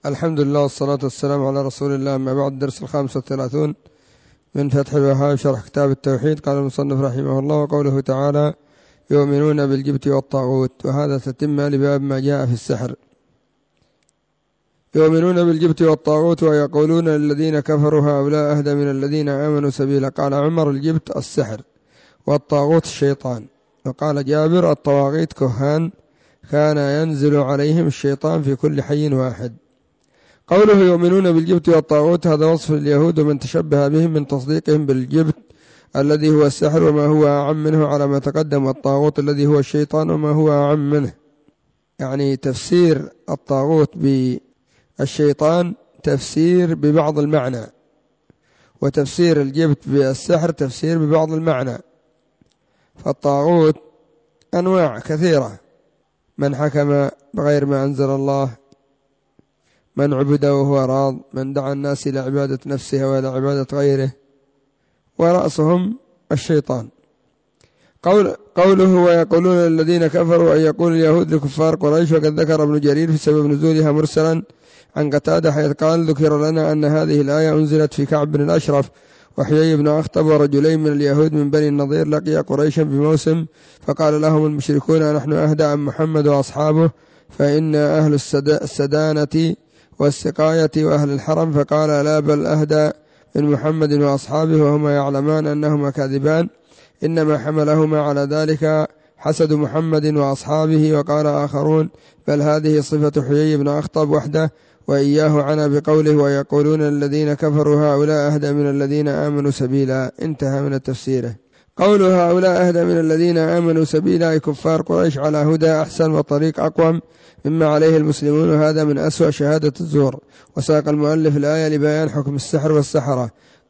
الحمد لله والصلاة والسلام على رسول الله. أما بعد، الدرس 35 من فتح الوهاب شرح كتاب التوحيد. قال المصنف رحمه الله: وقوله تعالى: يؤمنون بالجبت والطاغوت. وهذا تتمة لباب ما جاء في السحر. يؤمنون بالجبت والطاغوت ويقولون للذين كفروا هؤلاء أهدى من الذين آمنوا سبيلا. قال عمر: الجبت السحر، والطاغوت الشيطان. وقال جابر: الطواغيت كهان كان ينزل عليهم الشيطان في كل حي واحد. قوله يؤمنون بالجبت والطاغوت هذا وصف اليهود ومن تشبه بهم من تصديقهم بالجبت الذي هو السحر وما هو أعم منه على ما تقدم، والطاغوت الذي هو الشيطان وما هو أعم منه. يعني تفسير الطاغوت بالشيطان تفسير ببعض المعنى، وتفسير الجبت بالسحر تفسير ببعض المعنى. فالطاغوت أنواع كثيرة: من حكم بغير ما أنزل الله، من عبد وهو راض، من دعا الناس إلى عبادة نفسه وإلى عبادة غيره، ورأسهم الشيطان. قوله ويقولون الذين كفروا، أن يقول اليهود لكفار قريش. وقد ذكر ابن جرير في سبب نزولها مرسلا عن قتادة حيث قال: ذكر لنا أن هذه الآية أنزلت في كعب بن الأشرف وحيي بن أخطب ورجلين من اليهود من بني النضير لقي قريشا بموسم، فقال لهم المشركون: نحن أهدى عن محمد وأصحابه، فإن أهل السدانة والسقاية وأهل الحرم. فقال: لا، بل أهدى من محمد وأصحابه وهما يعلمان أنهما كاذبان، إنما حملهما على ذلك حسد محمد وأصحابه. وقال آخرون: بل هذه صفة حيي بن أخطب وحده، وإياه عنا بقوله: ويقولون الذين كفروا هؤلاء أهدى من الذين آمنوا سبيلا. انتهى من التفسير. قوله هؤلاء أهدى من الذين آمنوا سبيلا، أي كفار قريش على هدى أحسن وطريق أقوم مما عليه المسلمون، وهذا من أسوأ شهادة الزور. وساق المؤلف الآية لبيان حكم السحر والسحرة.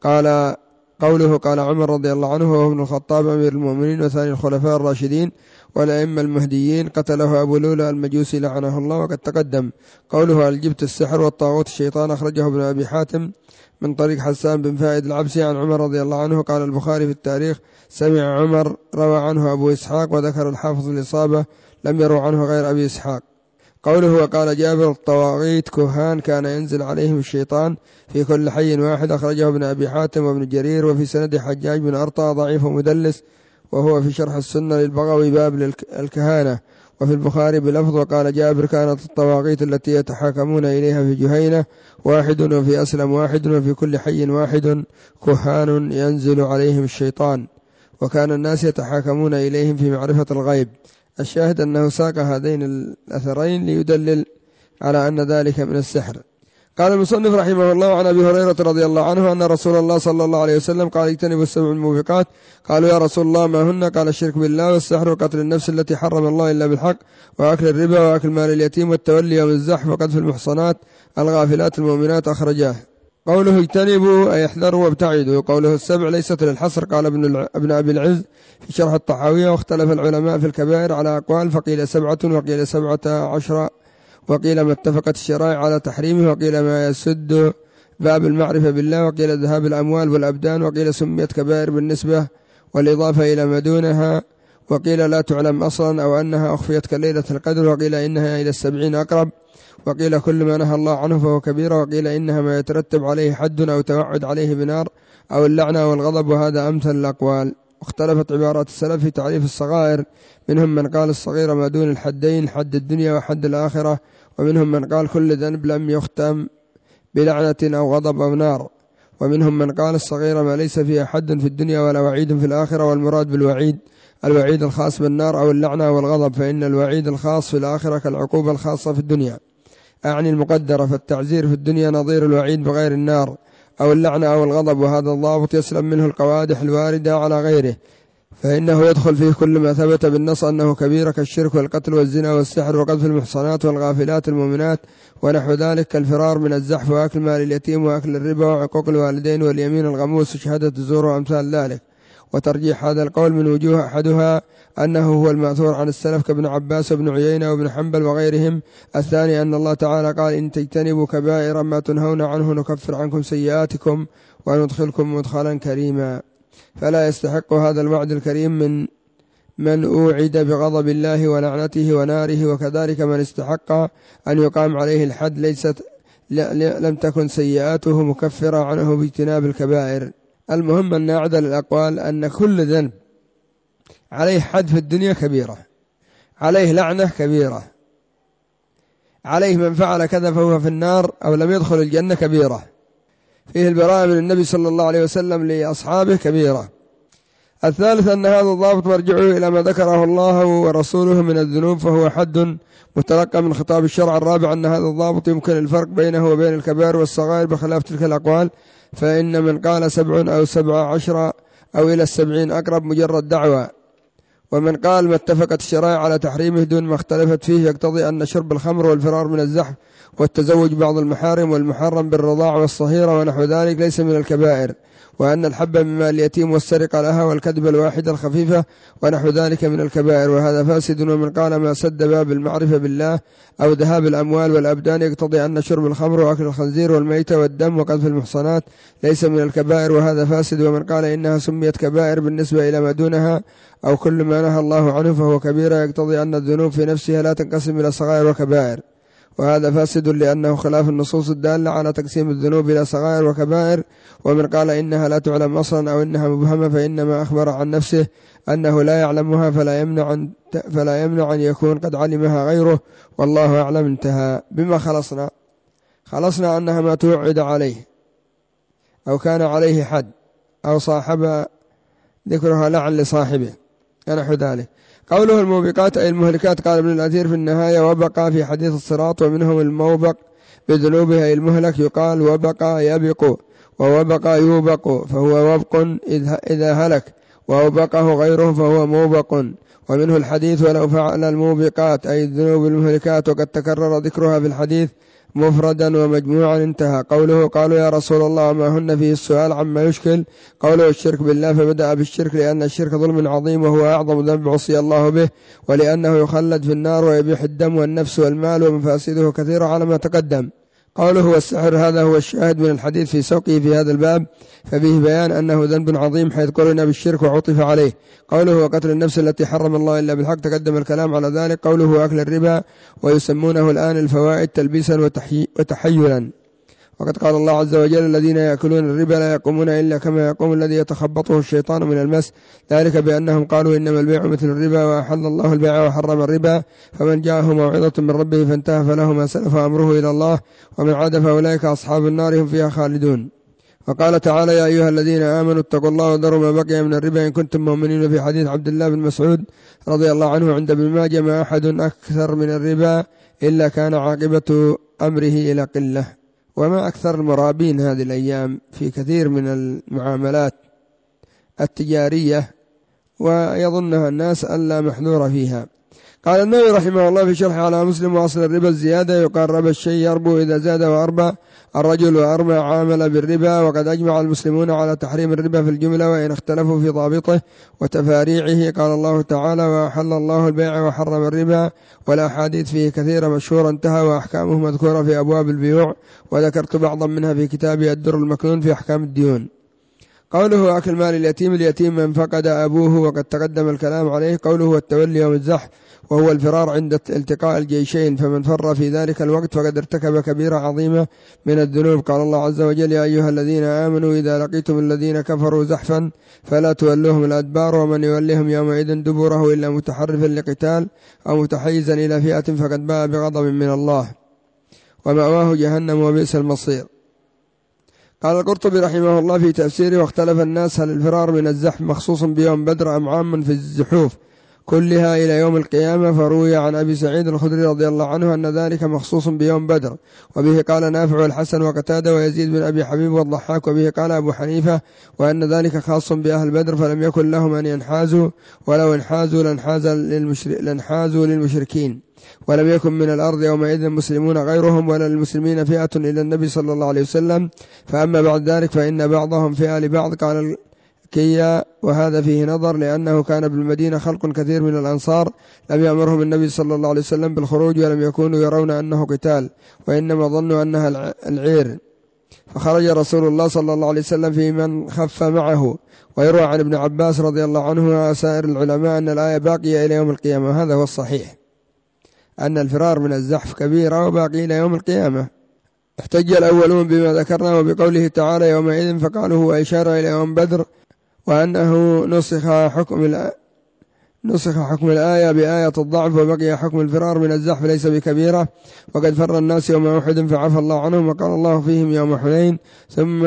قوله قال عمر رضي الله عنه وهو ابن الخطاب أمير المؤمنين وثاني الخلفاء الراشدين والأئمة المهديين، قتله أبو لؤلؤ المجوسي لعنه الله. وقد تقدم. قوله الجبت السحر والطاغوت الشيطان أخرجه ابن أبي حاتم من طريق حسان بن فائد العبسي عن عمر رضي الله عنه. قال البخاري في التاريخ: سمع عمر، روى عنه أبو إسحاق. وذكر الحافظ الإصابة: لم يروا عنه غير أبي إسحاق. قوله وقال جابر: الطواغيت كهان كان ينزل عليهم الشيطان في كل حي واحد. أخرجه ابن أبي حاتم وابن جرير. وفي سند حجاج بن أرطى ضعيف مدلس، وهو في شرح السنة للبغوي باب الكهانة. وفي البخاري بلفظ: وقال جابر: كانت الطواغيت التي يتحاكمون إليها في جهينة واحد، وفي أسلم واحد، وفي كل حي واحد كهان ينزل عليهم الشيطان، وكان الناس يتحاكمون إليهم في معرفة الغيب. الشاهد أنه ساق هذين الأثرين ليدلل على أن ذلك من السحر. قال المصنف رحمه الله: عن أبي هريرة رضي الله عنه أن رسول الله صلى الله عليه وسلم قال: اجتنبوا السبع الموبقات. قالوا: يا رسول الله ما هن؟ قال: الشرك بالله، والسحر، وقتل النفس التي حرم الله إلا بالحق، وأكل الربا، وأكل مال اليتيم، والتولي يوم الزحف، وقذف المحصنات الغافلات المؤمنات. أخرجاه. قوله اجتنبوا أي احذروا وابتعدوا. قوله السبع ليست للحصر. قال ابن أبي العز في شرح الطحاوية: واختلف العلماء في الكبائر على أقوال، فقيل 7 وقيل 17، وقيل ما اتفقت الشرائع على تحريمه، وقيل ما يسد باب المعرفة بالله، وقيل ذهاب الأموال والأبدان، وقيل سميت كبائر بالنسبة والإضافة إلى ما دونها، وقيل لا تعلم أصلا أو أنها أخفيت كليلة القدر، وقيل إنها إلى 70 أقرب، وقيل كل ما نهى الله عنه فهو كبيرة، وقيل إنها ما يترتب عليه حد أو توعد عليه بنار أو اللعنة والغضب، وهذا أمثل الأقوال. واختلفت عبارات السلف في تعريف الصغائر، منهم من قال الصغيرة ما دون الحدين، حد الدنيا وحد الآخرة، ومنهم من قال كل ذنب لم يختم بلعنة أو غضب أو نار، ومنهم من قال الصغيرة ما ليس فيها حد في الدنيا ولا وعيد في الآخرة، والمراد بالوعيد الوعيد الخاص بالنار أو اللعنة والغضب، فإن الوعيد الخاص في الآخرة كالعقوبة الخاصة في الدنيا، أعني المقدرة. فالتعزير في الدنيا نظير الوعيد بغير النار أو اللعنة أو الغضب، وهذا الضابط يسلم منه القوادح الواردة على غيره، فإنه يدخل فيه كل ما ثبت بالنص أنه كبيرة كالشرك والقتل والزنا والسحر وقذف المحصنات والغافلات المؤمنات ونحو ذلك، كالفرار من الزحف وأكل مال اليتيم وأكل الربا وعقوق الوالدين واليمين الغموس وشهادة الزور وأمثال ذلك. وترجيح هذا القول من وجوه أحدها أنه هو المأثور عن السلف كابن عباس وابن عيينة وابن حنبل وغيرهم. الثاني أن الله تعالى قال: إن تجتنبوا كبائر ما تنهون عنه نكفر عنكم سيئاتكم وندخلكم مدخلا كريما. فلا يستحق هذا الوعد الكريم من أوعد بغضب الله ولعنته وناره، وكذلك من استحق أن يقام عليه الحد لم تكن سيئاته مكفرة عنه باجتناب الكبائر. المهم أن أعدل الأقوال أن كل ذنب عليه حد في الدنيا كبيرة، عليه لعنة كبيرة، عليه من فعل كذا فهو في النار أو لم يدخل الجنة كبيرة، فيه البراءة من النبي صلى الله عليه وسلم لأصحابه كبيرة. الثالث أن هذا الضابط مرجعه إلى ما ذكره الله ورسوله من الذنوب فهو حد متلقى من خطاب الشرع. الرابع أن هذا الضابط يمكن الفرق بينه وبين الكبائر والصغائر بخلاف تلك الأقوال، فإن من قال 7 أو 17 أو إلى 70 أقرب مجرد دعوة، ومن قال ما اتفقت الشرائع على تحريمه دون ما اختلفت فيه يقتضي أن شرب الخمر والفرار من الزحف والتزوج بعض المحارم والمحرم بالرضاع والصهيرة ونحو ذلك ليس من الكبائر، وأن الحب من مال اليتيم والسرقة لها والكذب الواحدة الخفيفة ونحو ذلك من الكبائر، وهذا فاسد. ومن قال ما سد باب المعرفة بالله أو ذهاب الأموال والأبدان يقتضي أن شرب الخمر وأكل الخنزير والميتة والدم وقذف المحصنات ليس من الكبائر، وهذا فاسد. ومن قال إنها سميت كبائر بالنسبة إلى ما دونها أو كل ما نهى الله عنه فهو كبيرة يقتضي أن الذنوب في نفسها لا تنقسم إلى صغائر وكبائر، وهذا فاسد لأنه خلاف النصوص الدالة على تقسيم الذنوب إلى صغائر وكبائر. ومن قال إنها لا تعلم أصلا أو إنها مبهمة فإنما أخبر عن نفسه أنه لا يعلمها فلا يمنع أن يكون قد علمها غيره، والله أعلم. انتهى. بما خلصنا أنها ما توعد عليه أو كان عليه حد أو صاحب ذكرها لعن لصاحبه نحو ذلك. قوله الموبقات أي المهلكات، قال ابن الأثير في النهاية وبقى في حديث الصراط، ومنهم الموبق بذنوبه أي المهلك يقال وبقى يبق ووبقى يوبق، فهو وبق إذا هلك، ووبقه غيره فهو موبق. ومنه الحديث ولو فعل الموبقات أي الذنوب المهلكات، وقد تكرر ذكرها في الحديث مفردا ومجموعا. انتهى. قوله قالوا يا رسول الله ما هن فيه السؤال عما يشكل، قوله الشرك بالله، فبدأ بالشرك لأن الشرك ظلم عظيم وهو أعظم ذنب عصي الله به، ولأنه يخلد في النار ويبيح الدم والنفس والمال ومفاسده كثيرة على ما تقدم. قوله والسحر هذا هو الشاهد من الحديث في سوقه في هذا الباب، ففيه بيان أنه ذنب عظيم حيث قرن بالشرك وعطف عليه. قوله وقتل النفس التي حرم الله إلا بالحق، تقدم الكلام على ذلك. قوله أكل الربا، ويسمونه الآن الفوائد تلبيسا وتحيلا، وقد قال الله عز وجل الذين يأكلون الربا لا يقومون إلا كما يقوم الذي يتخبطه الشيطان من المس، ذلك بأنهم قالوا إنما البيع مثل الربا وأحل الله البيع وحرم الربا، فمن جاءه موعظة من ربه فانتهى فله ما سلف أمره إلى الله ومن عاد فأولئك أصحاب النار هم فيها خالدون. وقال تعالى يا أيها الذين آمنوا اتقوا الله وذروا ما بقي من الربا إن كنتم مؤمنين، في حديث عبد الله بن مسعود رضي الله عنه عند ابن ماجه ما أحد أكثر من الربا إلا كان عاقبة أمره إلى قلة. وما أكثر المرابين هذه الأيام في كثير من المعاملات التجارية ويظنها الناس أن لا محذور فيها. قال النووي رحمه الله في شرح على مسلم وأصل الربا الزيادة، يقال ربا الشيء يربو إذا زاد وأربى الرجل وأربى عامل بالربا، وقد أجمع المسلمون على تحريم الربا في الجملة وإن اختلفوا في ضابطه وتفاريعه. قال الله تعالى وأحل الله البيع وحرم الربا، والأحاديث فيه كثيرة مشهورة. انتهى. وأحكامه مذكورة في أبواب البيوع، وذكرت بعضا منها في كتابي الدر المكنون في أحكام الديون. قوله أكل مال اليتيم من فقد أبوه، وقد تقدم الكلام عليه. قوله والتولي يوم الزحف، وهو الفرار عند التقاء الجيشين، فمن فر في ذلك الوقت فقد ارتكب كبيرة عظيمة من الذنوب. قال الله عز وجل يا أيها الذين آمنوا إذا لقيتم الذين كفروا زحفا فلا تولوهم الأدبار، ومن يولهم يومئذ دبره إلا متحرفا لقتال أو متحيزا إلى فئة فقد باء بغضب من الله ومأواه جهنم وبئس المصير. قال القرطبي رحمه الله في تفسيره واختلف الناس هل الفرار من الزحف مخصوص بيوم بدر أم عام في الزحوف كلها إلى يوم القيامة، فروي عن أبي سعيد الخدري رضي الله عنه أن ذلك مخصوص بيوم بدر، وبه قال نافع والحسن وقتادة ويزيد بن أبي حبيب والضحاك، وبه قال أبو حنيفة وأن ذلك خاص بأهل بدر فلم يكن لهم أن ينحازوا، ولو انحازوا لانحازوا للمشركين، ولم يكن من الأرض يومئذ مسلمون غيرهم ولا للمسلمين فئة إلى النبي صلى الله عليه وسلم، فأما بعد ذلك فإن بعضهم فئة لبعض. قال كيا وهذا فيه نظر، لأنه كان بالمدينة خلق كثير من الأنصار لم يأمرهم النبي صلى الله عليه وسلم بالخروج، ولم يكونوا يرون أنه قتال وإنما ظنوا أنها العير، فخرج رسول الله صلى الله عليه وسلم في من خف معه. ويروى عن ابن عباس رضي الله عنه وسائر العلماء أن الآية باقية إلى يوم القيامة، هذا هو الصحيح، أن الفرار من الزحف كبيرة وباقي إلى يوم القيامة. احتج الأولون بما ذكرنا وبقوله تعالى يومئذ فقالوا وإشارة إلى يوم بدر، وأنه نسخ حكم الآية بآية الضعف وبقي حكم الفرار من الزحف ليس بكبيرة، وقد فر الناس يوم أحد فعفى الله عنهم، وقال الله فيهم يوم حنين ثم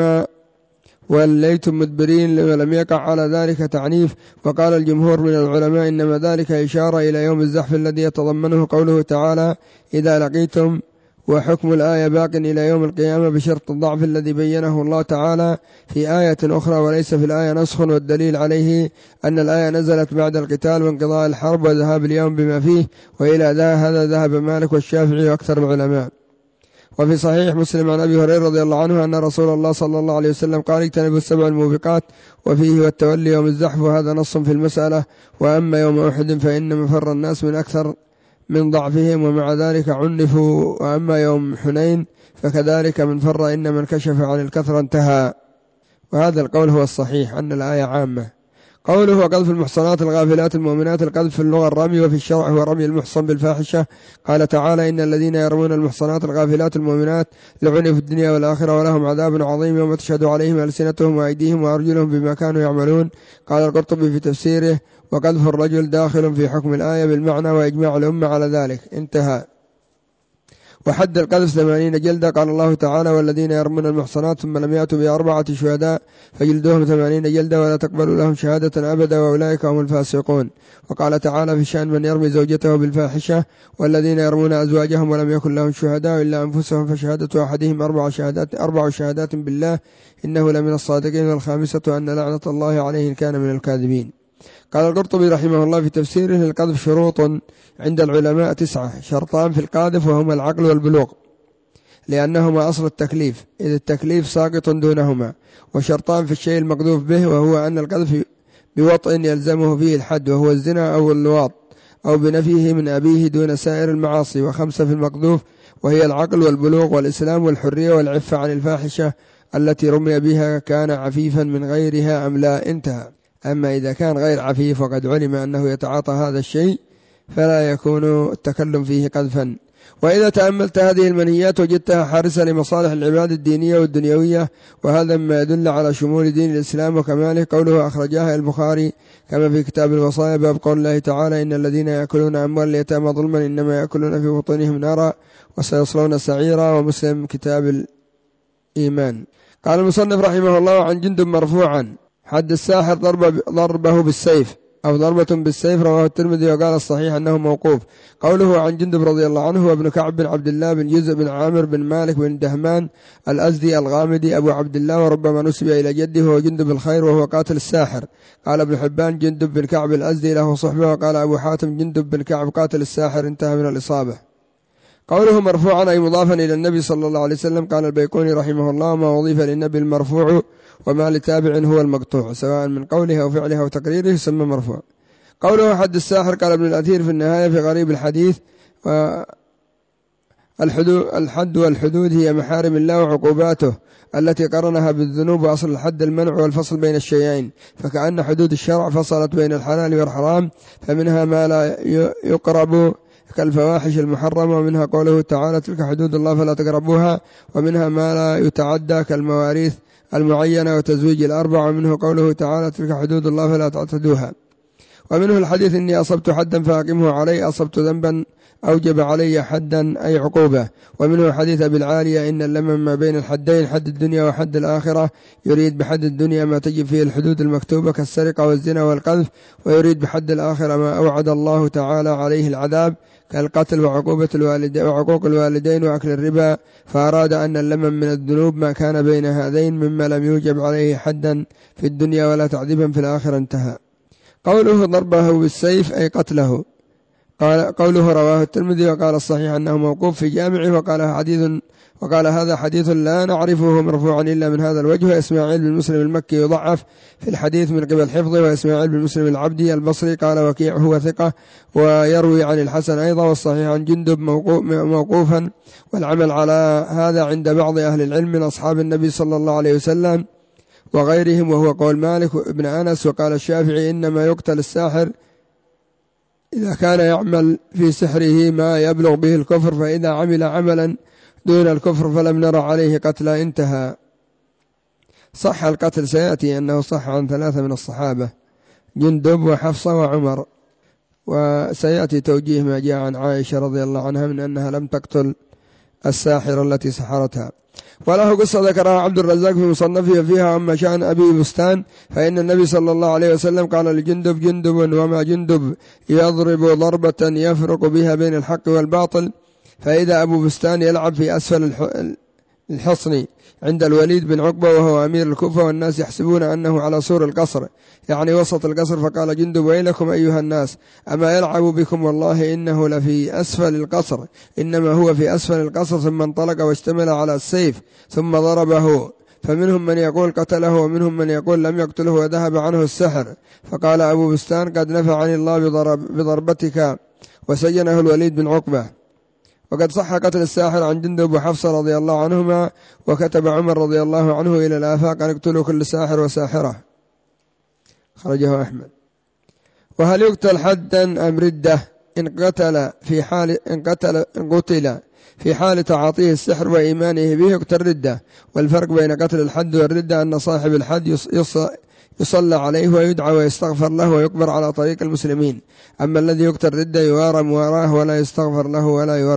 وليتم مدبرين لم يقع على ذلك تعنيف. وقال الجمهور من العلماء إنما ذلك إشارة إلى يوم الزحف الذي يتضمنه قوله تعالى إذا لقيتم، وحكم الآية باق إلى يوم القيامة بشرط الضعف الذي بينه الله تعالى في آية أخرى، وليس في الآية نسخ، والدليل عليه أن الآية نزلت بعد القتال وانقضاء الحرب وذهاب اليوم بما فيه، وإلى هذا ذهب مالك والشافعي وأكثر العلماء. وفي صحيح مسلم عن أبي هريرة رضي الله عنه أن رسول الله صلى الله عليه وسلم قال اجتنبوا السبع الموبقات، وفيه والتولي يوم الزحف، وهذا نص في المسألة. وأما يوم أحد فإن مفر الناس من أكثر من ضعفهم ومع ذلك عنفوا، وأما يوم حنين فكذلك من فر إن من كشف عن الكثرة انتهى. وهذا القول هو الصحيح أن الآية عامة. قوله وقذف المحصنات الغافلات المؤمنات، القذف في اللغة الرمي، وفي الشرع هو رمي المحصن بالفاحشة. قال تعالى إن الذين يرمون المحصنات الغافلات المؤمنات لعنوا في الدنيا والآخرة ولهم عذاب عظيم يوم تشهد عليهم ألسنتهم وأيديهم وأرجلهم بما كانوا يعملون. قال القرطبي في تفسيره وقذف الرجل داخل في حكم الآية بالمعنى وإجماع الأمة على ذلك انتهى. وحد القذف 80 جلدة. قال الله تعالى والذين يرمون المحصنات ثم لم يأتوا ب4 شهداء فجلدوهم 80 جلدة ولا تقبلوا لهم شهادة أبدا وأولئك هم الفاسقون. وقال تعالى في شأن من يرمي زوجته بالفاحشة والذين يرمون أزواجهم ولم يكن لهم شهداء إلا أنفسهم فشهادة أحدهم 4 شهادات بالله إنه لمن الصادقين، والخامسة أن لعنة الله عليه إن كان من الكاذبين. قال القرطبي رحمه الله في تفسيره للقذف شروط عند العلماء 9 شرطان في القاذف وهما العقل والبلوغ لأنهما أصل التكليف إذ التكليف ساقط دونهما، وشرطان في الشيء المقذوف به وهو أن القذف بوطء يلزمه فيه الحد وهو الزنا أو اللواط أو بنفيه من أبيه دون سائر المعاصي، وخمسة في المقذوف وهي العقل والبلوغ والإسلام والحرية والعفة عن الفاحشة التي رمي بها كان عفيفا من غيرها أم لا انتهى. أما إذا كان غير عفيف وقد علم أنه يتعاطى هذا الشيء فلا يكون التكلم فيه قذفا. وإذا تأملت هذه المنهيات وجدتها حارسة لمصالح العباد الدينية والدنيوية، وهذا ما يدل على شمول دين الإسلام وكماله. قوله أخرجها البخاري كما في كتاب الوصايا باب قول الله تعالى إن الذين يأكلون أموال اليتامى ظلما إنما يأكلون في بطونهم نارا وسيصلون سعيرا. ومسلم كتاب الإيمان. قال المصنف رحمه الله عن جندب مرفوعا حد الساحر ضربه بالسيف أو ضربة بالسيف، رواه الترمذي وقال الصحيح أنه موقوف. قوله عن جندب رضي الله عنه وابن كعب بن عبد الله بن جزء بن عامر بن مالك بن دهمان الأزدي الغامدي أبو عبد الله، وربما نسب إلى جده هو جندب الخير وهو قاتل الساحر. قال ابن حبان جندب بن كعب الأزدي له صحبة، وقال أبو حاتم جندب بن كعب قاتل الساحر انتهى من الإصابة. قوله مرفوعا أي مضافا إلى النبي صلى الله عليه وسلم. قال البيقوني رحمه الله ما وظيف للنبي المرفوع وما لتابع هو المقطوع سواء من قوله أو فعله أو تقريره يسمى مرفوع. قوله حد الساحر قال ابن الأثير في النهاية في غريب الحديث الحد والحدود هي محارم الله وعقوباته التي قرنها بالذنوب، وأصل الحد المنع والفصل بين الشيئين، فكأن حدود الشرع فصلت بين الحلال والحرام، فمنها ما لا يقرب كالفواحش المحرمة، ومنها قوله تعالى تلك حدود الله فلا تقربوها، ومنها ما لا يتعدى كالمواريث المعينة وتزويج الأربع، ومنه قوله تعالى تلك حدود الله فلا تعتدوها. ومنه الحديث إني أصبت حدا فأقمه علي، أصبت ذنبا أوجب علي حدا أي عقوبة. ومنه حديث أبي العالية إن اللمم ما بين الحدين حد الدنيا وحد الآخرة، يريد بحد الدنيا ما تجب فيه الحدود المكتوبة كالسرقة والزنا والقذف، ويريد بحد الآخرة ما أوعد الله تعالى عليه العذاب كالقتل وعقوق الوالدين وأكل الربا، فأراد أن اللمم من الذنوب ما كان بين هذين مما لم يوجب عليه حدا في الدنيا ولا تعذيبا في الآخرة انتهى. قوله ضربه بالسيف أي قتله. قوله رواه الترمذي وقال الصحيح أنه موقوف في جامعه، وقال هذا حديث لا نعرفه مرفوعا إلا من هذا الوجه. وإسماعيل بن مسلم المكي يضعف في الحديث من قبل حفظه، وإسماعيل بن مسلم العبدي البصري قال وكيع هو ثقة ويروي عن الحسن أيضا، والصحيح عن جندب موقوفا، والعمل على هذا عند بعض أهل العلم من أصحاب النبي صلى الله عليه وسلم وغيرهم، وهو قول مالك ابن أنس. وقال الشافعي إنما يقتل الساحر إذا كان يعمل في سحره ما يبلغ به الكفر، فإذا عمل عملا دون الكفر فلم نرى عليه قتلا. انتهى. صح القتل سيأتي أنه صح عن 3 من الصحابة، جندب وحفصة وعمر، وسيأتي توجيه ما جاء عن عائشة رضي الله عنها من أنها لم تقتل الساحرة التي سحرتها. وله قصة ذكرها عبد الرزاق في مصنفه فيها أما شأن أبي بستان، فإن النبي صلى الله عليه وسلم قال لجندب: جندب وما جندب يضرب ضربة يفرق بها بين الحق والباطل. فإذا أبو بستان يلعب في أسفل الحصن عند الوليد بن عقبة وهو أمير الكوفة، والناس يحسبون أنه على سور القصر يعني وسط القصر، فقال جندب: ويلكم أيها الناس، أما يلعب بكم؟ والله إنه لفي أسفل القصر، إنما هو في أسفل القصر. ثم انطلق واشتمل على السيف ثم ضربه، فمنهم من يقول قتله ومنهم من يقول لم يقتله وذهب عنه السحر. فقال أبو بستان: قد نفعني الله بضربتك، وسجنه الوليد بن عقبة. وقد صح قتل الساحر عن جندب وحفصة رضي الله عنهما، وكتب عمر رضي الله عنه إلى الآفاق أن اقتلوا كل ساحر وساحرة، خرجه أحمد. وهل يقتل حدا أم ردة؟ إن قتل في حال تعاطيه السحر وإيمانه به يقتل ردة. والفرق بين قتل الحد والردة أن صاحب الحد يصلى عليه ويدعى ويستغفر له ويقبر على طريق المسلمين، أما الذي يقتل ردة يوارى مواراه ولا يستغفر له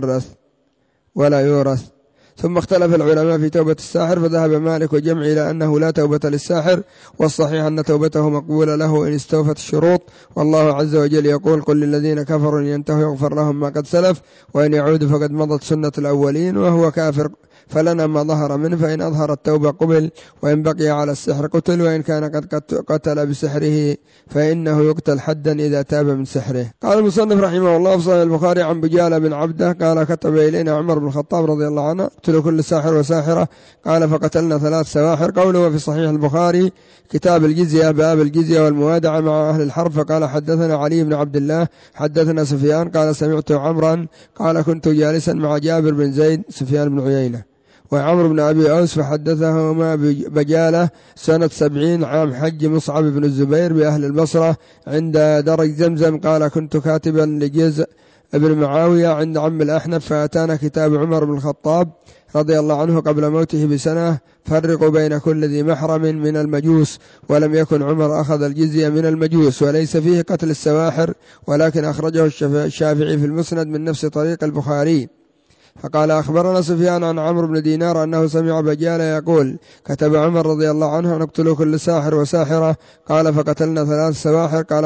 ولا يورث. ثم اختلف العلماء في توبة الساحر، فذهب مالك وجمع إلى أنه لا توبة للساحر، والصحيح أن توبته مقبولة له إن استوفت الشروط. والله عز وجل يقول: قل للذين كفروا إن ينتهوا يغفر لهم ما قد سلف وإن يعودوا فقد مضت سنة الأولين. وهو كافر فلنا ما ظهر منه، فإن أظهر التوبة قبل، وإن بقي على السحر قتل، وإن كان قد قتل بسحره فإنه يقتل حدا إذا تاب من سحره. قال المصنف رحمه الله في صحيح البخاري عن بجالة بن عبده قال: كتب إلينا عمر بن الخطاب رضي الله عنه: اقتلوا كل ساحر وساحرة. قال: فقتلنا 3 سواحر. قوله في صحيح البخاري كتاب الجزية باب الجزية والموادعة مع أهل الحرب. فقال: حدثنا علي بن عبد الله حدثنا سفيان قال: سمعت عمرا قال: كنت جالسا مع جابر بن زيد سفيان بن عيينة وعمر بن أبي أوس، فحدثهما بجالة سنة 70 عام حج مصعب بن الزبير بأهل البصرة عند درج زمزم. قال: كنت كاتبا لجزء ابن معاوية عند عم الأحنف، فأتانا كتاب عمر بن الخطاب رضي الله عنه قبل موته بسنة: فرقوا بين كل ذي محرم من المجوس. ولم يكن عمر أخذ الجزية من المجوس، وليس فيه قتل السواحر، ولكن أخرجه الشافعي في المسند من نفس طريق البخاري. فقال: أخبرنا سفيان عن عمرو بن دينار أنه سمع بجالة يقول: كتب عمر رضي الله عنه: نقتل كل ساحر وساحرة. قال: فقتلنا 3 سواحر. قال: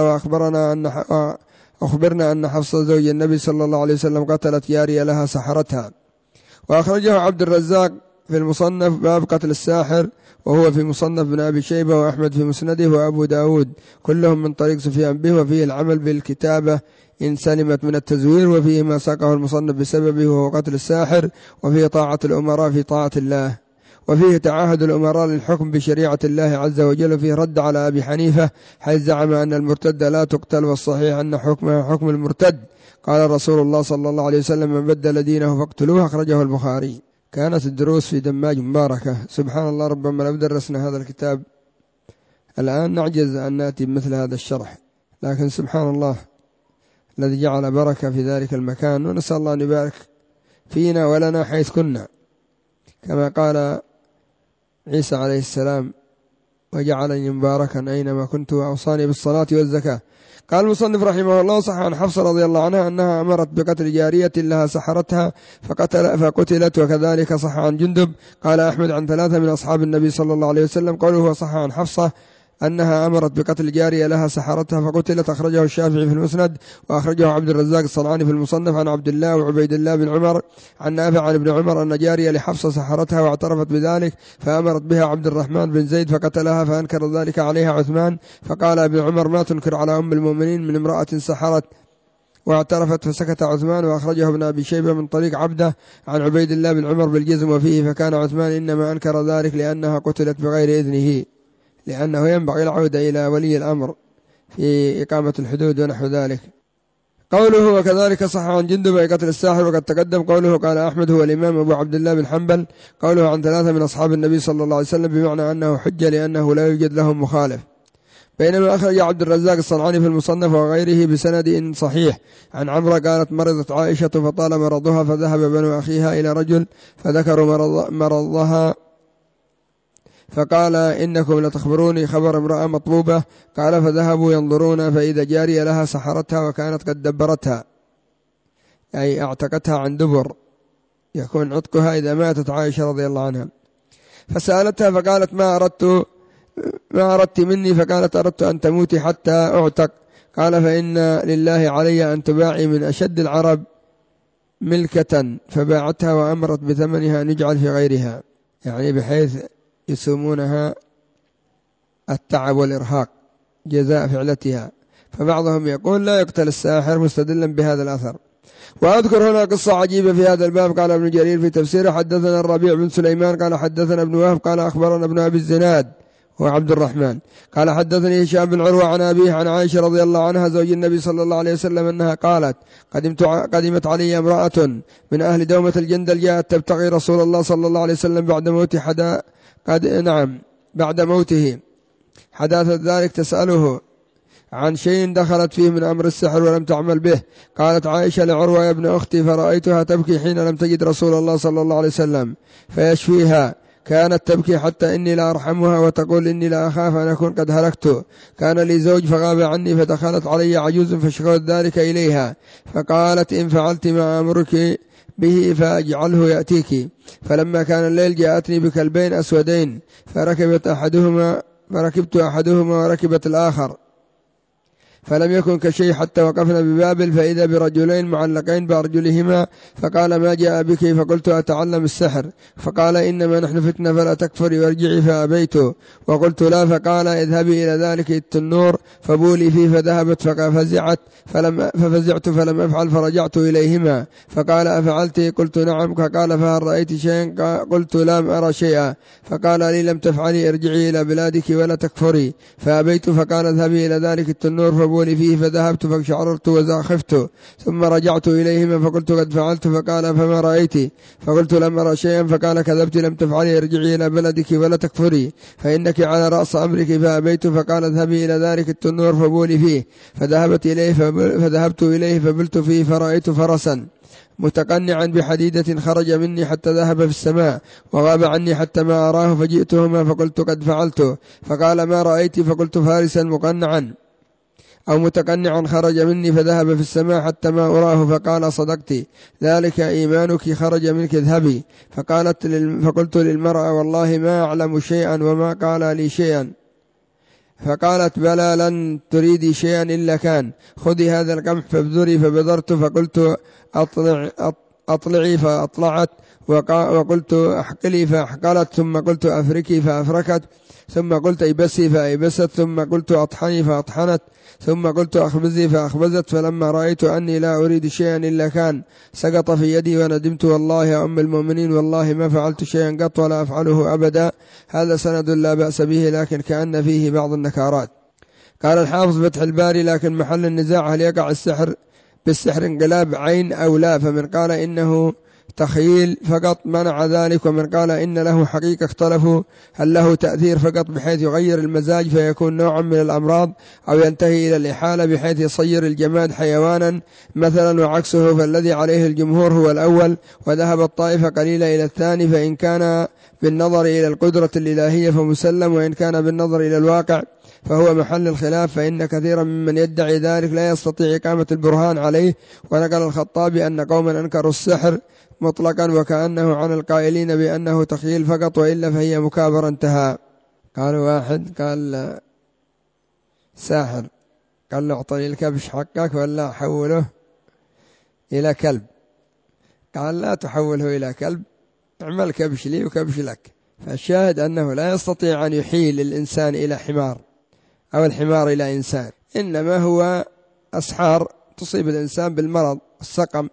وأخبرنا أن حفصة زوج النبي صلى الله عليه وسلم قتلت جارية لها سحرتها. وأخرجه عبد الرزاق في المصنف باب قتل الساحر، وهو في مصنف بن أبي شيبة وأحمد في مسنده وأبو داود كلهم من طريق سفيان به. وفيه العمل بالكتابة إن سلمت من التزوير، وفيه ما ساقه المصنف بسببه وهو قتل الساحر، وفيه طاعة الأمراء في طاعة الله، وفيه تعاهد الأمراء للحكم بشريعة الله عز وجل، وفيه رد على أبي حنيفة حيث زعم أن المرتد لا تقتل، والصحيح أن حكمها حكم المرتد. قال رسول الله صلى الله عليه وسلم: من بدل دينه فاقتلوه، أخرجه البخاري. كانت الدروس في دماج مباركة، سبحان الله، ربما لو درسنا هذا الكتاب الآن نعجز أن نأتي بمثل هذا الشرح، لكن سبحان الله الذي جعل بركة في ذلك المكان، ونسأل الله أن يبارك فينا ولنا حيث كنا، كما قال عيسى عليه السلام: وجعلني مباركا أينما كنت وأوصاني بالصلاة والزكاة. قال المصنف رحمه الله: صح عن حفصة رضي الله عنها أنها أمرت بقتل جارية لها سحرتها فقتلت. وكذلك صح عن جندب. قال أحمد عن 3 من أصحاب النبي صلى الله عليه وسلم قوله وصح عن حفصة أنها أمرت بقتل جارية لها سحرتها فقتلت. أخرجه الشافعي في المسند، وأخرجه عبد الرزاق الصنعاني في المصنف عن عبد الله وعبيد الله بن عمر عن نافع عن ابن عمر أن جارية لحفصة سحرتها واعترفت بذلك، فأمرت بها عبد الرحمن بن زيد فقتلها، فأنكر ذلك عليها عثمان، فقال ابن عمر: ما تنكر على أم المؤمنين من امرأة سحرت واعترفت؟ فسكت عثمان. وأخرجه ابن أبي شيبة من طريق عبده عن عبيد الله بن عمر بالجزم وفيه: فكان عثمان إنما أنكر ذلك لأنها قتلت بغير إذنه، لأنه ينبغي العودة إلى ولي الأمر في إقامة الحدود ونحو ذلك. قوله وكذلك صح عن جندب قتل الساحر وقد تقدم. قوله قال أحمد هو الإمام أبو عبد الله بن حنبل. قوله عن 3 من أصحاب النبي صلى الله عليه وسلم بمعنى أنه حجة لأنه لا يوجد لهم مخالف. بينما أخرج عبد الرزاق الصنعاني في المصنف وغيره بسند صحيح عن عمرة قالت مرضت عائشة فطال مرضها فذهب بنو أخيها إلى رجل فذكروا مرضها فقال إنكم لتخبروني خبر امرأة مطلوبة. قال فذهبوا ينظرون فإذا جارية لها سحرتها وكانت قد دبرتها، أي اعتقتها عن دبر، يكون عتقها إذا ماتت عائشة رضي الله عنها. فسألتها فقالت ما أردت مني؟ فقالت أردت أن تموتي حتى أعتق. قال فإن لله علي أن تباعي من أشد العرب ملكة، فباعتها وأمرت بثمنها أن يجعل في غيرها، يعني بحيث يسمونها التعب والإرهاق جزاء فعلتها. فبعضهم يقول لا يقتل الساحر مستدلا بهذا الأثر. وأذكر هنا قصة عجيبة في هذا الباب. قال ابن جرير في تفسيره حدثنا الربيع بن سليمان قال حدثنا ابن وهب قال أخبرنا ابن أبي الزناد وعبد الرحمن قال حدثني هشام بن عروة عن أبيه عن عائشة رضي الله عنها زوج النبي صلى الله عليه وسلم أنها قالت قدمت علي امرأة من أهل دومة الجندل جاءت تبتغي رسول الله صلى الله عليه وسلم بعد موته حداثة ذلك تسأله عن شيء دخلت فيه من أمر السحر ولم تعمل به. قالت عائشة لعروة يا ابن أختي فرأيتها تبكي حين لم تجد رسول الله صلى الله عليه وسلم فيشفيها، كانت تبكي حتى إني لا أرحمها وتقول إني لا أخاف أن أكون قد هلكت. كان لي زوج فغاب عني فدخلت علي عجوز فشكوت ذلك إليها فقالت إن فعلت ما أمرك به فأجعله يأتيك. فلما كان الليل جاءتني بكلبين أسودين فركبت أحدهما وركبت الآخر فلم يكن كشيء حتى وقفنا ببابل فإذا برجلين معلقين بأرجلهما فقال ما جاء بك؟ فقلت أتعلم السحر. فقال إنما نحن فتنة فلا تكفري وارجعي فأبيت وقلت لا. فقال اذهبي إلى ذلك التنور فبولي فيه فذهبت ففزعت فلم أفعل فرجعت إليهما فقال أفعلت؟ قلت نعم. فقال فهل رأيت شيئا؟ قلت لم أرى شيئا. فقال لي لم تفعلي ارجعي إلى بلادك ولا تكفري فأبيت. فقال اذهبي إلى ذلك التنور فبولي فيه فذهبت فشعررت وزاخفت ثم رجعت إليهما فقلت قد فعلت. فقال فما رأيت؟ فقلت لم أرى شيئا. فقال كذبت لم تفعلي ارجعي إلى بلدك ولا تكفري فإنك على رأس أمرك. فأبيت. فقال اذهبي إلى ذلك التنور فبولي فيه فذهبت إليه فبلت فيه فرأيت فرسا متقنعا بحديدة خرج مني حتى ذهب في السماء وغاب عني حتى ما أراه فجئتهما فقلت قد فعلت. فقال ما رأيت؟ فقلت فارسا مقنعا أو متقنعا خرج مني فذهب في السماء حتى ما أراه. فقال صدقت ذلك إيمانك خرج منك اذهبي. فقلت للمرأة والله ما أعلم شيئا وما قال لي شيئا. فقالت بلى لن تريدي شيئا إلا كان خذي هذا القمح فابذري. فبذرت. فقلت أطلعي فأطلعت وقلت أحقلي فأحقلت ثم قلت أفركي فأفركت ثم قلت أيبسي فأيبست ثم قلت أطحني فأطحنت ثم قلت أخبزي فأخبزت. فلما رأيت أني لا أريد شيئا إلا كان سقط في يدي وندمت والله يا أم المؤمنين والله ما فعلت شيئا قط ولا أفعله أبدا. هذا سند لا بأس به لكن كأن فيه بعض النكارات. قال الحافظ فتح الباري لكن محل النزاع هل يقع بالسحر انقلاب عين أو لا. فمن قال إنه تخيل فقط منع ذلك ومن قال إن له حقيقة اختلفوا هل له تأثير فقط بحيث يغير المزاج فيكون نوعا من الأمراض أو ينتهي إلى الإحالة بحيث يصير الجماد حيوانا مثلا وعكسه. فالذي عليه الجمهور هو الأول وذهب الطائفة قليلة إلى الثاني. فإن كان بالنظر إلى القدرة الإلهية فمسلم وإن كان بالنظر إلى الواقع فهو محل الخلاف. فإن كثيرا ممن يدعي ذلك لا يستطيع إقامة البرهان عليه. ونقل الخطابي أن قوما أنكروا السحر مطلقا وكأنه عن القائلين بأنه تخيل فقط وإلا فهي مكابرة انتهى. قال واحد قال ساحر قال له اعطني الكبش حقك ولا أحوله إلى كلب. قال لا تحوله إلى كلب اعمل كبش لي وكبش لك. فالشاهد أنه لا يستطيع أن يحيل الإنسان إلى حمار أو الحمار إلى إنسان إنما هو أسحار تصيب الإنسان بالمرض السقم.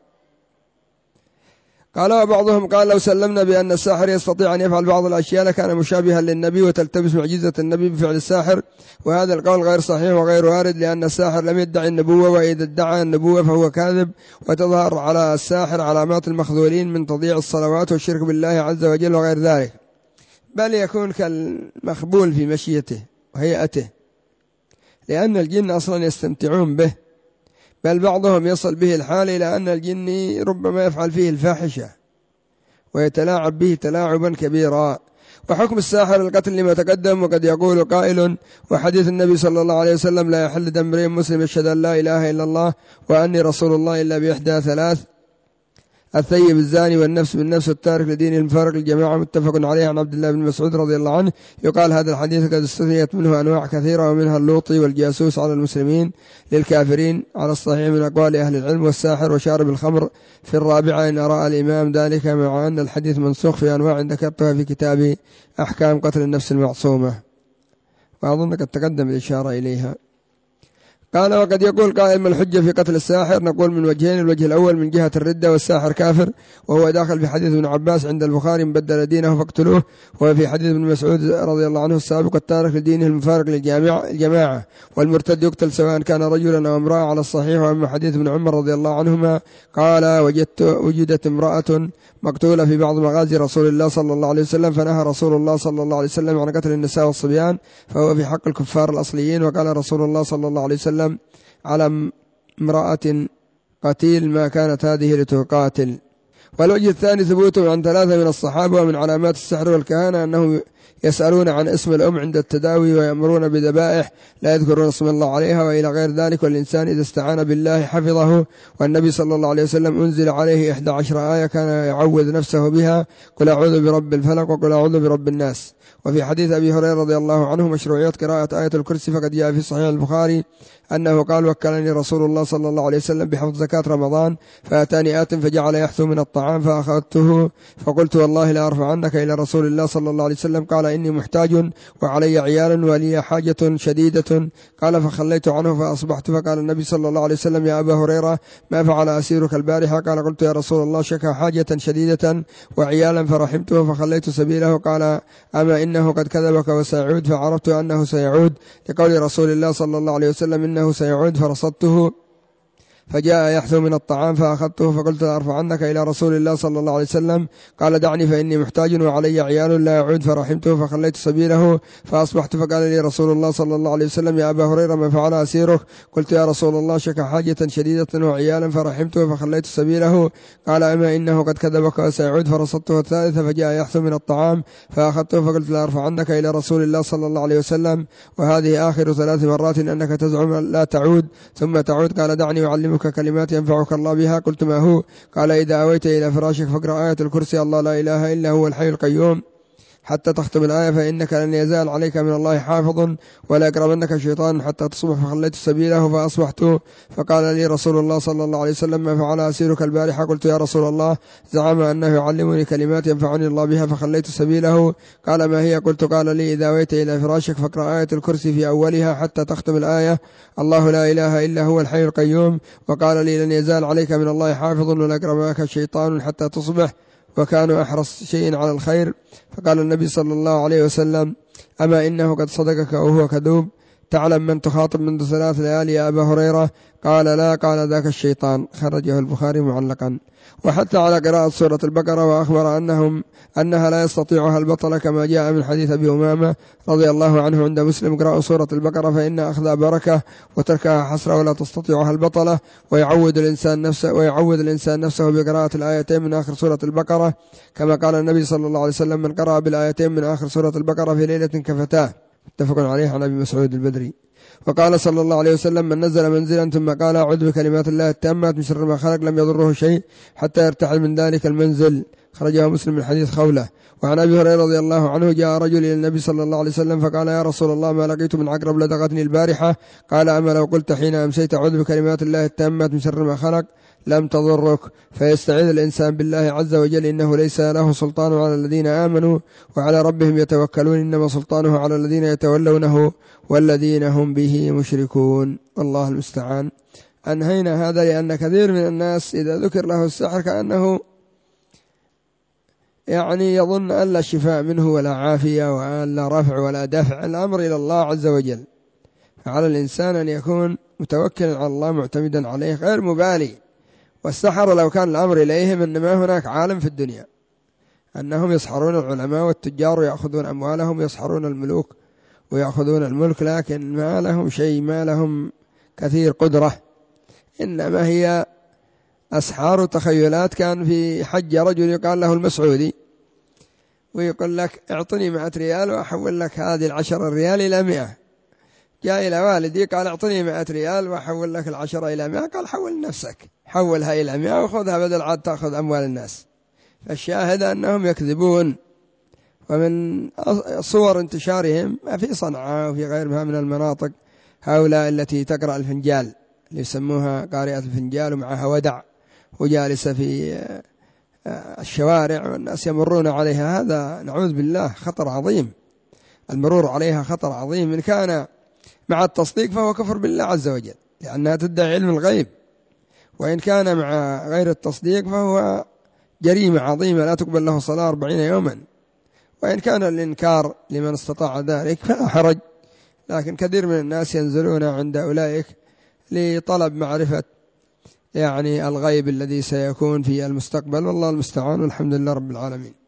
قال وبعضهم قال لو سلمنا بأن الساحر يستطيع أن يفعل بعض الأشياء لكان مشابها للنبي وتلتبس معجزة النبي بفعل الساحر. وهذا القول غير صحيح وغير وارد لأن الساحر لم يدعي النبوة وإذا ادعى النبوة فهو كاذب. وتظهر على الساحر علامات المخذولين من تضييع الصلوات والشرك بالله عز وجل وغير ذلك بل يكون كالمخبول في مشيته وهيئته. لأن الجن أصلا يستمتعون به، بل بعضهم يصل به الحال إلى أن الجن ربما يفعل فيه الفاحشة ويتلاعب به تلاعبا كبيرا. وحكم الساحر القتل لما تقدم. وقد يقول قائل: وحديث النبي صلى الله عليه وسلم: لا يحل دم امرئ مسلم يشهد أن لا إله إلا الله وأني رسول الله إلا بإحدى ثلاث: الثيب الزاني والنفس بالنفس والتارك لدينه المفارق الجماعة. متفق عليه. عن عبد الله بن مسعود رضي الله عنه يقال: هذا الحديث قد استثنيت منه أنواع كثيرة، ومنها اللوطي والجاسوس على المسلمين للكافرين على الصحيح من أقوال أهل العلم، والساحر وشارب الخمر في الرابعة إن أرى الإمام ذلك، مع أن الحديث منسوخ في أنواع ذكرتها في كتاب أحكام قتل النفس المعصومة، وأظن قد تقدم الإشارة إليها. قال: وقد يقول قائل: ما الحجة في قتل الساحر؟ نقول من وجهين: الوجه الأول من جهة الردة، والساحر كافر، وهو داخل في حديث ابن عباس عند البخاري: من بدل دينه فاقتلوه، وفي حديث ابن مسعود رضي الله عنه السابق: التارك لدينه المفارق للجماعة، والمرتد يقتل سواء كان رجلا أو امرأة على الصحيح. وأما حديث ابن عمر رضي الله عنهما قال: وجدت امرأة مقتولة في بعض مغازي رسول الله صلى الله عليه وسلم، فنهى رسول الله صلى الله عليه وسلم عن قتل النساء والصبيان، فهو في حق الكفار الأصليين. وقال رسول الله صلى الله عليه وسلم على امرأة قتيل ما كانت هذه لتقاتل. والوجه الثاني ثبوته عن ثلاثة من الصحابة. ومن علامات السحر والكهانة أنهم يسألون عن اسم الأم عند التداوي، ويأمرون بذبائح لا يذكرون اسم الله عليها، وإلى غير ذلك. والإنسان إذا استعان بالله حفظه. والنبي صلى الله عليه وسلم أنزل عليه 11 آية كان يعوذ نفسه بها: قل أعوذ برب الفلق وقل أعوذ برب الناس. وفي حديث أبي هريرة رضي الله عنه مشروعية قراءة آية الكرسي، فقد جاء في صحيح البخاري أنه قال: وكلني رسول الله صلى الله عليه وسلم بحفظ زكاة رمضان، فأتاني آت فجعل يحثو من الطعام، فأخذته فقلت: والله لا أرفع عنك إلى رسول الله صلى الله عليه وسلم. قال: إني محتاج وعلي عيال ولي حاجة شديدة. قال: فخليت عنه فأصبحت، فقال النبي صلى الله عليه وسلم: يا أبا هريرة، ما فعل أسيرك البارحة؟ قال: قلت: يا رسول الله، شكى حاجة شديدة وعيالا فرحمته فخليت سبيله. قال: أما إنه قد كذبك وسيعود، فعرفت أنه سيعود، لقول رسول الله صلى الله عليه وسلم: إنه سيعود، فرصدته فجاء يحثو من الطعام فأخذته، فقلت: أرفع عنك إلى رسول الله صلى الله عليه وسلم. قال: دعني فإني محتاج وعلي عيال لا يعود، فرحمته فخليت سبيله فأصبحت، فقال لي رسول الله صلى الله عليه وسلم: يا أبا هريرة، ما فعل أسيرك؟ قلت: يا رسول الله، شكى حاجة شديدة وعيالا فرحمته فخليت سبيله. قال: أما إنه قد كذبك وسيعود، فرصدته الثالثة فجاء يحثو من الطعام فأخذته، فقلت: لا أرفع عنك إلى رسول الله صلى الله عليه وسلم. وهذه آخر 3 مرات أنك تزعم لا تعود ثم تعود. قال: دعني أعلمك كلمات ينفعك الله بها. قلت: ما هو؟ قال: إذا أويت إلى فراشك فاقرأ آية الكرسي: الله لا إله إلا هو الحي القيوم، حتى تختم الآية: فإنك لن يزال عليك من الله حافظ ولا يقربنك شيطان حتى تصبح. فخليت سبيله فأصبحت. فقال لي رسول الله صلى الله عليه وسلم: ما فعل أسيرك البارحة؟ قلت: يا رسول الله، زعم أنه يعلمني كلمات ينفعني الله بها، فخليت سبيله. قال: ما هي؟ قلت: قال لي: إذا أويت إلى فراشك فاقرأ آية الكرسي في أولها حتى تختم الآية: الله لا إله إلا هو الحي القيوم. وقال لي: لن يزال عليك من الله حافظ ولا يقربنك شيطان حتى تصبح. وكانوا أحرص شيء على الخير. فقال النبي صلى الله عليه وسلم: أما إنه قد صدقك وهو كذوب. تعلم من تخاطب منذ 3 ليالي يا أبا هريرة؟ قال: لا. قال: ذاك الشيطان. خرجه البخاري معلقا. وحتى على قراءة سورة البقرة، وأخبر أنها لا يستطيعها البطلة، كما جاء من حديث أبي أمامة رضي الله عنه عند مسلم: اقرأوا سورة البقرة فإن أخذها بركة وتركها حسرة ولا تستطيعها البطلة. ويعود الإنسان نفسه بقراءة الآيتين من آخر سورة البقرة، كما قال النبي صلى الله عليه وسلم: من قرأ بالآيتين من آخر سورة البقرة في ليلة كفتاه. متفق عليه عن أبي مسعود البدري. وقال صلى الله عليه وسلم: من نزل منزلا ثم قال: أعوذ بكلمات الله التامات من شر ما خلق، لم يضره شيء حتى يرتحل من ذلك المنزل. خرجه مسلم من حديث خولة. وعن أبي هريرة رضي الله عنه: جاء رجل إلى النبي صلى الله عليه وسلم فقال: يا رسول الله، ما لقيت من عقرب لدغتني البارحة. قال: أما لو قلت حين أمسيت: أعوذ بكلمات الله التامات من شر ما خلق، لم تضرك. فيستعيذ الإنسان بالله عز وجل، إنه ليس له سلطان على الذين آمنوا وعلى ربهم يتوكلون، إنما سلطانه على الذين يتولونه والذين هم به مشركون. والله المستعان. أنهينا هذا لأن كثير من الناس إذا ذكر له السحر كأنه يظن أن لا شفاء منه ولا عافية وأن لا رفع ولا دفع. الأمر إلى الله عز وجل، فعلى الإنسان أن يكون متوكلا على الله معتمدا عليه غير مبالي. والسحر لو كان الأمر إليهم إنما هناك عالم في الدنيا أنهم يسحرون العلماء والتجار ويأخذون أموالهم، يسحرون الملوك ويأخذون الملك، لكن ما لهم شيء، ما لهم كثير قدرة، إنما هي أسحار وتخيلات. كان في حج رجل يقال له المسعودي، ويقول لك اعطني 100 ريال وأحول لك هذه 10 ريال إلى 100. جاء إلى والدي قال اعطني 100 ريال وأحول لك 10 إلى 100. قال حول نفسك، حولها إلى 100 وخذها بدل عاد تأخذ أموال الناس. فالشاهد أنهم يكذبون. ومن صور انتشارهم في صنعاء وفي غيرها من المناطق هؤلاء التي تقرأ الفنجال، اللي يسموها قارئة الفنجال، ومعها ودع وجالسة في الشوارع والناس يمرون عليها. هذا نعوذ بالله خطر عظيم، المرور عليها خطر عظيم. إن كان مع التصديق فهو كفر بالله عز وجل لأنها تدعي علم الغيب، وإن كان مع غير التصديق فهو جريمة عظيمة لا تقبل له صلاة 40 يوما. وإن كان الإنكار لمن استطاع ذلك فلا حرج، لكن كثير من الناس ينزلون عند أولئك لطلب معرفة الغيب الذي سيكون في المستقبل، والله المستعان، والحمد لله رب العالمين.